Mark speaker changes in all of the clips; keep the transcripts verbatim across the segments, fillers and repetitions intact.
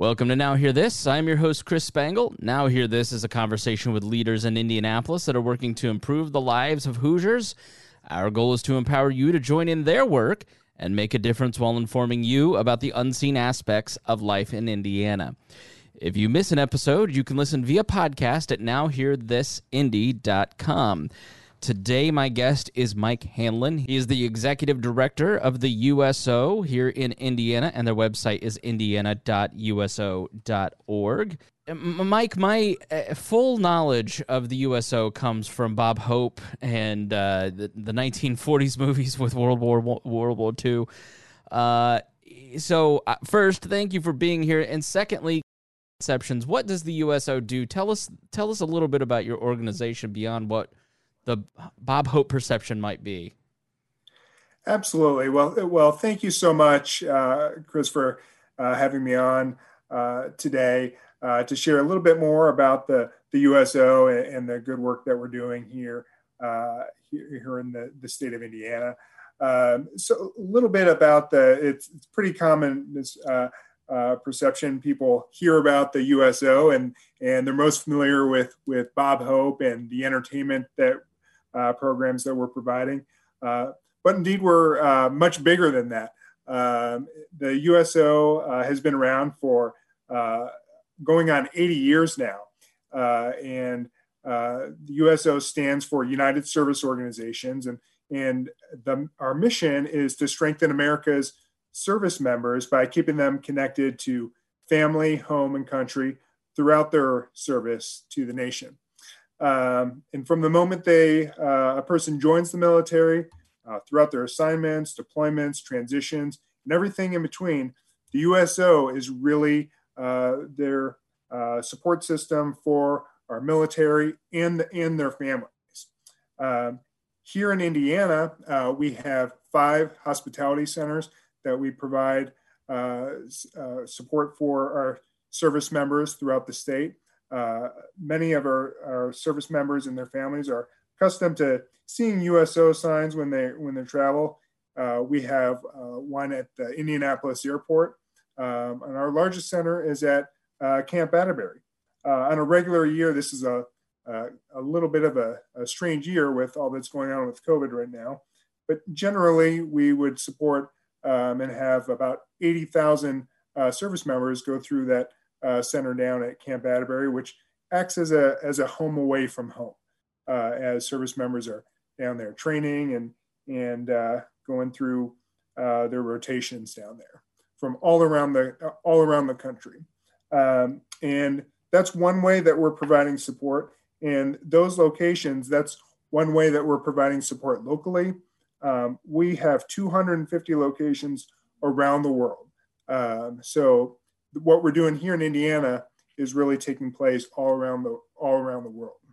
Speaker 1: Welcome to Now Hear This. I'm your host, Chris Spangle. Now Hear This is a conversation with leaders in Indianapolis that are working to improve the lives of Hoosiers. Our goal is to empower you to join in their work and make a difference while informing you about the unseen aspects of life in Indiana. If you miss an episode, you can listen via podcast at now hear this indy dot com. Today, my guest is Mike Hanlon. He is the executive director of the U S O here in Indiana, and their website is indiana dot u s o dot org. Mike, my uh, full knowledge of the U S O comes from Bob Hope and uh, the, the nineteen forties movies with World War World War Two. Uh, so, uh, first, thank you for being here, and secondly, conceptions. What does the U S O do? Tell us, tell us a little bit about your organization beyond what the Bob Hope perception might be.
Speaker 2: Absolutely. Well, well, thank you so much, uh, Chris, for uh, having me on uh, today uh, to share a little bit more about the, the U S O and, and the good work that we're doing here uh, here, here in the, the state of Indiana. Um, so a little bit about the, it's, it's pretty common, this uh, uh, perception. People hear about the U S O and, and they're most familiar with, with Bob Hope and the entertainment that Uh, programs that we're providing. Uh, but indeed, we're uh, much bigger than that. Um, the U S O uh, has been around for uh, going on eighty years now. Uh, and uh, the U S O stands for United Service Organizations. And, and the, our mission is to strengthen America's service members by keeping them connected to family, home, and country throughout their service to the nation. Um, and from the moment they, uh, a person joins the military, uh, throughout their assignments, deployments, transitions, and everything in between, the U S O is really uh, their uh, support system for our military and, and their families. Um, here in Indiana, uh, we have five hospitality centers that we provide uh, uh, support for our service members throughout the state. Uh, many of our, our service members and their families are accustomed to seeing U S O signs when they when they travel. Uh, we have uh, one at the Indianapolis Airport, um, and our largest center is at uh, Camp Atterbury. Uh, on a regular year, this is a a, a little bit of a, a strange year with all that's going on with COVID right now. But generally, we would support um, and have about eighty thousand uh, service members go through that Uh, center down at Camp Atterbury, which acts as a as a home away from home, uh, as service members are down there training and and uh, going through uh, their rotations down there from all around the all around the country, um, and that's one way that we're providing support. And those locations, that's one way that we're providing support locally. Um, we have two hundred fifty locations around the world, um, so. What we're doing here in Indiana is really taking place all around the all around the world.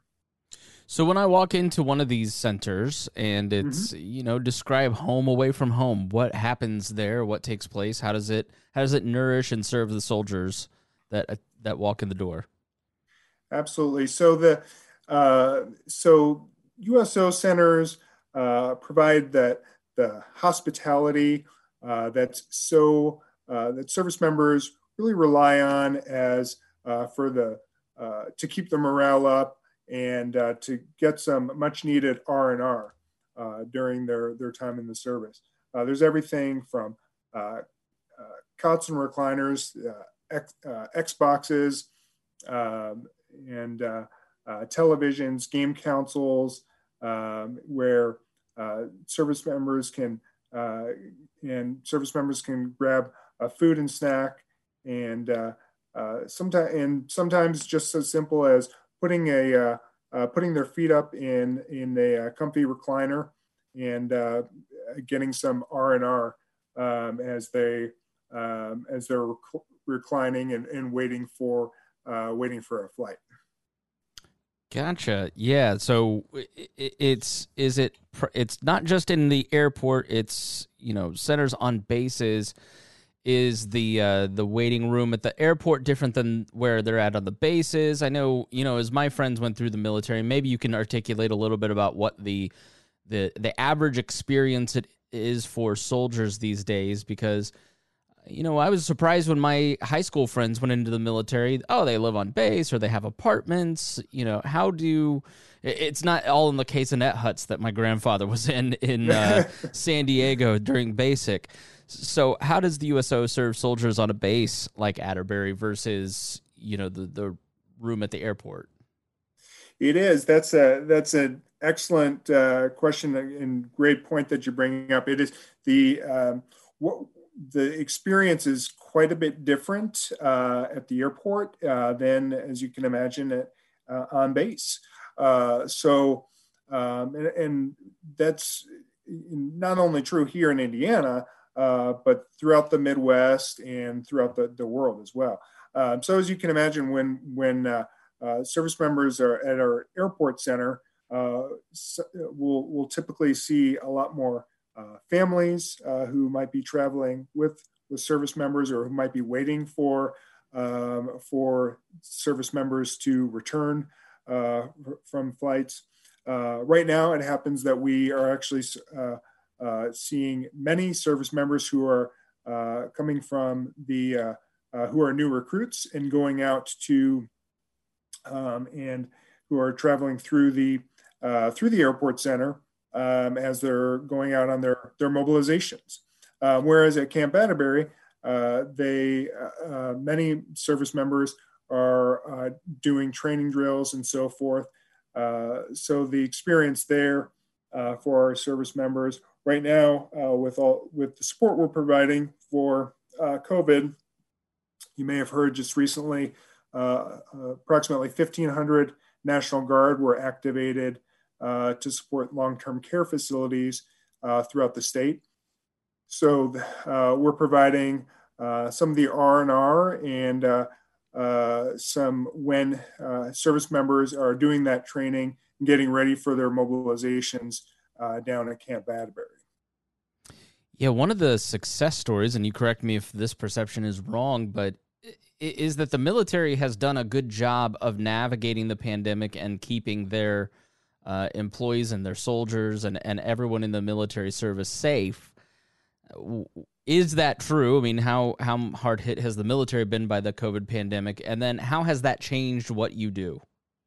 Speaker 1: So when I walk into one of these centers and it's, mm-hmm. you know, describe home away from home, what happens there? What takes place? How does it how does it nourish and serve the soldiers that uh, that walk in the door?
Speaker 2: Absolutely. So the uh, so U S O centers uh, provide that the hospitality uh, that's so uh, that service members really rely on as uh, for the uh, to keep the morale up and uh, to get some much needed R and R uh, during their, their time in the service. Uh, there's everything from uh, uh, cots and recliners, uh, X, uh, Xboxes, um, and uh, uh, televisions, game consoles, um, where uh, service members can uh, and service members can grab a food and snack. And uh, uh, sometimes, and sometimes just as simple as putting a uh, uh, putting their feet up in in a uh, comfy recliner and uh, getting some R and R um, as they um, as they're rec- reclining and, and waiting for uh, waiting for a flight.
Speaker 1: Gotcha. Yeah. So it's is it it's not just in the airport. It's, you know, centers on bases. Is the uh, the waiting room at the airport different than where they're at on the bases? I know, you know, as my friends went through the military, maybe you can articulate a little bit about what the the the average experience it is for soldiers these days, because You know, I was surprised when my high school friends went into the military. Oh, they live on base or they have apartments. You know, how do it's not all in the casenet huts that my grandfather was in in uh, San Diego during basic. So how does the U S O serve soldiers on a base like Atterbury versus, you know, the, the room at the airport?
Speaker 2: It is. That's a that's an excellent uh, question and great point that you're bringing up. It is the um, what the experience is quite a bit different uh, at the airport uh, than, as you can imagine, at, uh, on base. Uh, so, um, and, and that's not only true here in Indiana, uh, but throughout the Midwest and throughout the, the world as well. Uh, so, as you can imagine, when when uh, uh, service members are at our airport center, uh, we'll we'll typically see a lot more uh, families uh, who might be traveling with with service members, or who might be waiting for um, for service members to return uh, from flights. Uh, right now, it happens that we are actually uh, uh, seeing many service members who are uh, coming from the uh, uh, who are new recruits and going out to um, and who are traveling through the uh, through the airport center um, as they're going out on their their mobilizations. Uh, whereas at Camp Atterbury, uh, they uh, many service members are uh, doing training drills and so forth. Uh, so the experience there uh, for our service members right now, uh, with all with the support we're providing for uh, COVID, you may have heard just recently, uh, uh, approximately fifteen hundred National Guard were activated uh, to support long-term care facilities uh, throughout the state. So uh, we're providing uh, some of the R and R and uh, uh, some when uh, service members are doing that training and getting ready for their mobilizations uh, down at Camp Atterbury.
Speaker 1: Yeah, one of the success stories, and you correct me if this perception is wrong, but is that the military has done a good job of navigating the pandemic and keeping their uh, employees and their soldiers and, and everyone in the military service safe. Is that true? I mean, how, how hard hit has the military been by the COVID pandemic? And then how has that changed what you do?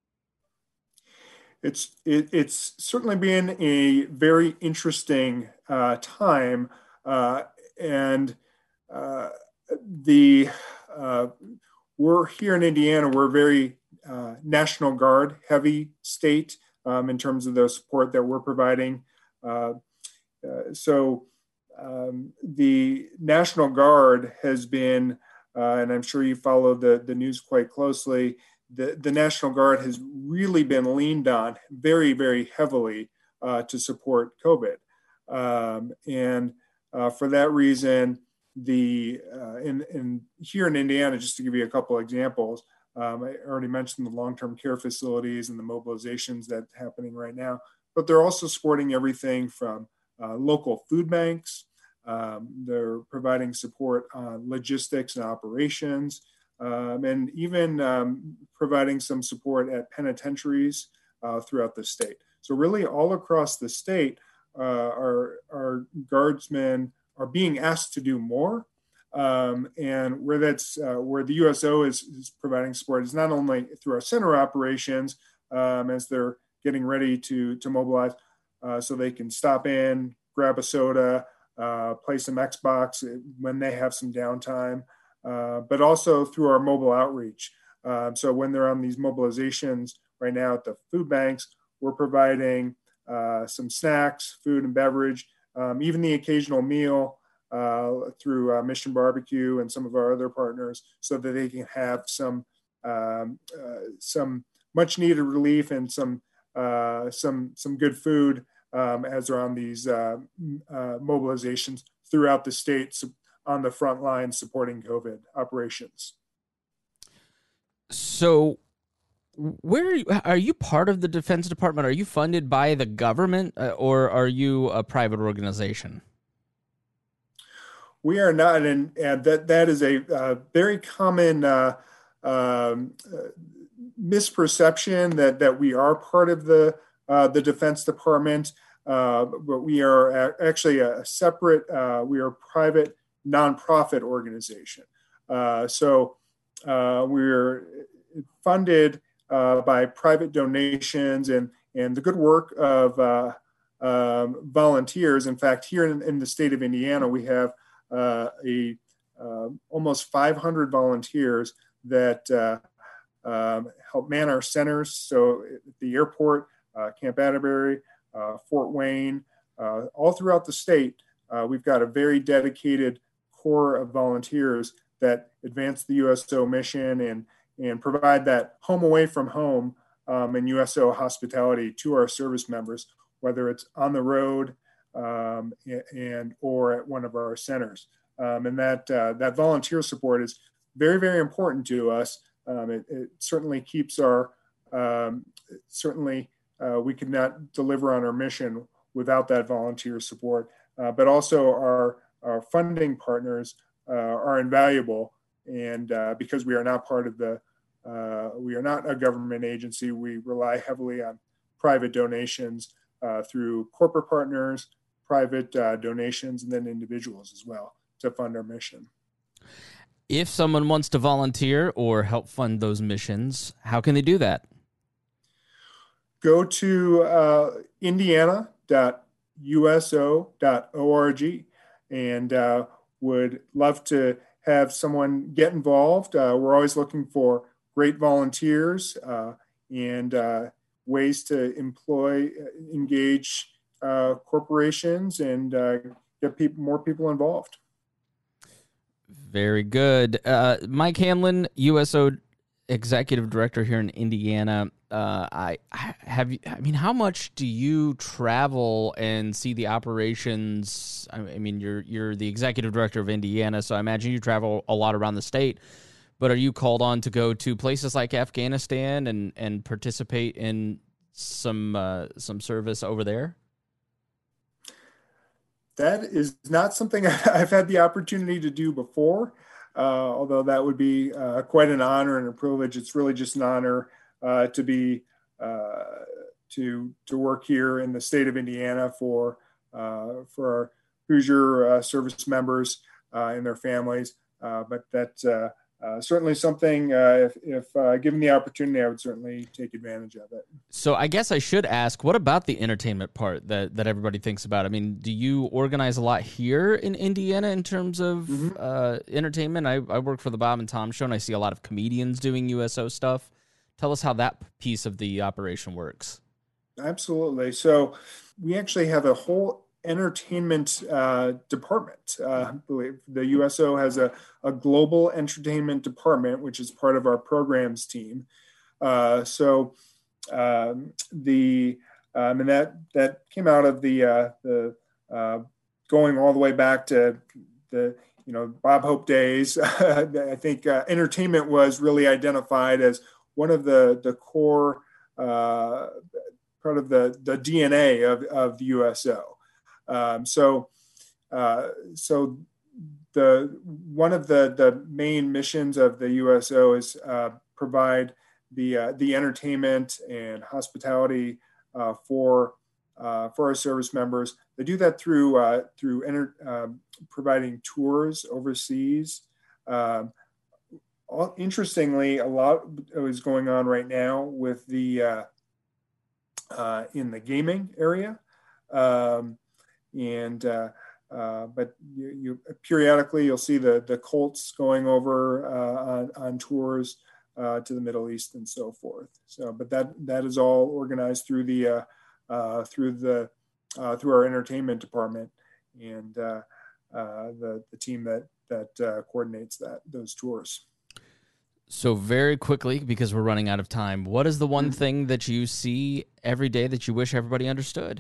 Speaker 2: It's it, it's certainly been a very interesting uh, time, uh, and uh, the uh, we're here in Indiana. We're a very uh, National Guard heavy state um, in terms of the support that we're providing. Uh, uh, so um, the National Guard has been, uh, and I'm sure you follow the the news quite closely. The, the National Guard has really been leaned on very, very heavily uh, to support COVID. Um, and uh, for that reason, the uh, in, in here in Indiana, just to give you a couple examples, um, I already mentioned the long-term care facilities and the mobilizations that are happening right now, but they're also supporting everything from uh, local food banks. Um, they're providing support on logistics and operations. Um, and even um, providing some support at penitentiaries uh, throughout the state. So really all across the state, uh, our, our guardsmen are being asked to do more. Um, and where that's uh, where the U S O is, is providing support is not only through our center operations um, as they're getting ready to, to mobilize uh, so they can stop in, grab a soda, uh, play some Xbox when they have some downtime. Uh, but also through our mobile outreach. Uh, so when they're on these mobilizations right now at the food banks, we're providing uh, some snacks, food and beverage, um, even the occasional meal uh, through uh, Mission Barbecue and some of our other partners, so that they can have some um, uh, some much needed relief and some uh, some some good food um, as they're on these uh, uh, mobilizations throughout the state. So on the front line supporting COVID operations.
Speaker 1: So where are you, are you part of the Defense Department? Are you funded by the government uh, or are you a private organization?
Speaker 2: We are not, and, and that, that is a uh, very common uh, um, uh, misperception that, that we are part of the, uh, the Defense Department, uh, but we are actually a separate, uh, we are private nonprofit organization. Uh, so uh, we're funded uh, by private donations and, and the good work of uh, um, volunteers. In fact, here in, in the state of Indiana, we have uh, a uh, almost five hundred volunteers that uh, um, help man our centers. So at the airport, uh, Camp Atterbury, uh, Fort Wayne, uh, all throughout the state, uh, we've got a very dedicated core of volunteers that advance the U S O mission and, and provide that home away from home um, and U S O hospitality to our service members, whether it's on the road um, and or at one of our centers. Um, and that uh, that volunteer support is very, very important to us. Um, it, it certainly keeps our, um, certainly uh, we could not deliver on our mission without that volunteer support, uh, but also our, our funding partners uh, are invaluable. And uh, because we are not part of the, uh, we are not a government agency, we rely heavily on private donations uh, through corporate partners, private uh, donations, and then individuals as well to fund our mission.
Speaker 1: If someone wants to volunteer or help fund those missions, how can they do that?
Speaker 2: Go to uh, indiana dot u s o dot org and uh, would love to have someone get involved. Uh, we're always looking for great volunteers uh, and uh, ways to employ, engage uh, corporations and uh, get people, more people involved.
Speaker 1: Very good. Uh, Mike Hanlon, U S O Executive Director here in Indiana. Uh, I, I have. I mean, how much do you travel and see the operations? I mean, you're you're the Executive Director of Indiana, so I imagine you travel a lot around the state. But are you called on to go to places like Afghanistan and, and participate in some uh, some service over there?
Speaker 2: That is not something I've had the opportunity to do before, uh, although that would be uh, quite an honor and a privilege. It's really just an honor uh, to be uh, to to work here in the state of Indiana for uh, for our Hoosier uh, service members uh, and their families. Uh, but that uh, uh, certainly something. Uh, if if uh, given the opportunity, I would certainly take advantage of it.
Speaker 1: So I guess I should ask, what about the entertainment part that, that everybody thinks about? I mean, do you organize a lot here in Indiana in terms of mm-hmm. uh, entertainment? I, I work for the Bob and Tom Show, and I see a lot of comedians doing U S O stuff. Tell us how that piece of the operation works.
Speaker 2: Absolutely. So we actually have a whole entertainment uh, department. Uh, I believe the U S O has a, a global entertainment department, which is part of our programs team. Uh, so um, the um, and that that came out of the uh, the uh, going all the way back to the you know Bob Hope days. I think uh, entertainment was really identified as one of the the core uh, part of the the D N A of of the U S O. Um, so, uh, so the one of the the main missions of the U S O is uh, provide the uh, the entertainment and hospitality uh, for uh, for our service members. They do that through uh, through enter, um, providing tours overseas. Um, all, interestingly, a lot is going on right now with the uh, uh, in the gaming area. Um, And uh, uh, but you, you periodically you'll see the the Colts going over uh, on, on tours uh, to the Middle East and so forth. So, but that that is all organized through the uh, uh, through the uh, through our entertainment department and uh, uh, the the team that that uh, coordinates that those tours.
Speaker 1: So very quickly, because we're running out of time, what is the one mm-hmm. thing that you see every day that you wish everybody understood?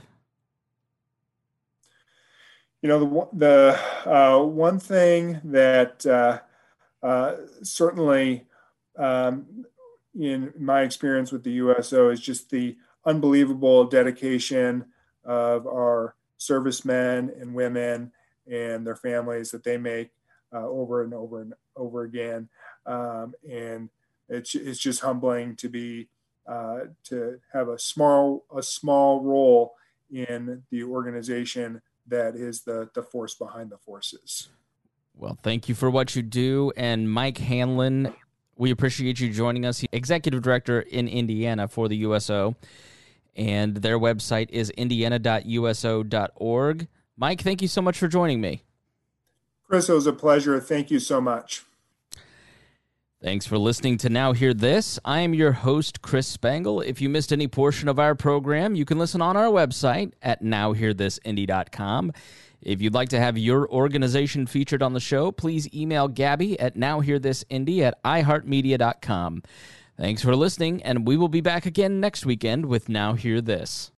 Speaker 2: You know, the the uh, one thing that uh, uh, certainly, um, in my experience with the U S O, is just the unbelievable dedication of our servicemen and women and their families that they make uh, over and over and over again. Um, and it's it's just humbling to be uh, to have a small a small role in the organization that is the the force behind the forces.
Speaker 1: Well, thank you for what you do. And Mike Hanlon, we appreciate you joining us. Executive Director in Indiana for the U S O. And their website is indiana dot u s o dot org. Mike, thank you so much for joining me.
Speaker 2: Chris, it was a pleasure. Thank you so much.
Speaker 1: Thanks for listening to Now Hear This. I am your host, Chris Spangle. If you missed any portion of our program, you can listen on our website at now hear this indy dot com. If you'd like to have your organization featured on the show, please email Gabby at now hear this indy at i heart media dot com. Thanks for listening, and we will be back again next weekend with Now Hear This.